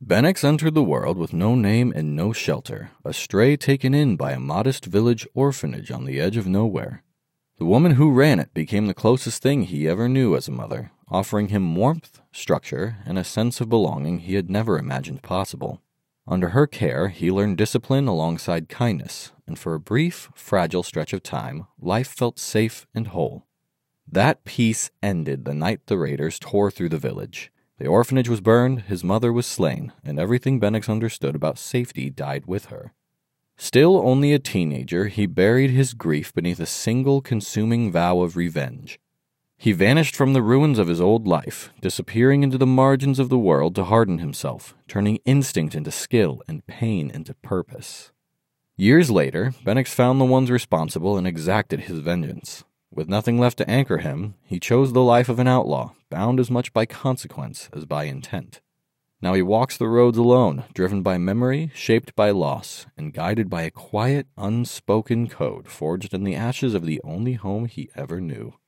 Benix entered the world with no name and no shelter, a stray taken in by a modest village orphanage on the edge of nowhere. The woman who ran it became the closest thing he ever knew as a mother, offering him warmth, structure, and a sense of belonging he had never imagined possible. Under her care, he learned discipline alongside kindness, and for a brief, fragile stretch of time, life felt safe and whole. That peace ended the night the raiders tore through the village. The orphanage was burned, his mother was slain, and everything Benix understood about safety died with her. Still only a teenager, he buried his grief beneath a single consuming vow of revenge. He vanished from the ruins of his old life, disappearing into the margins of the world to harden himself, turning instinct into skill and pain into purpose. Years later, Benix found the ones responsible and exacted his vengeance. With nothing left to anchor him, he chose the life of an outlaw, bound as much by consequence as by intent. Now he walks the roads alone, driven by memory, shaped by loss, and guided by a quiet, unspoken code forged in the ashes of the only home he ever knew.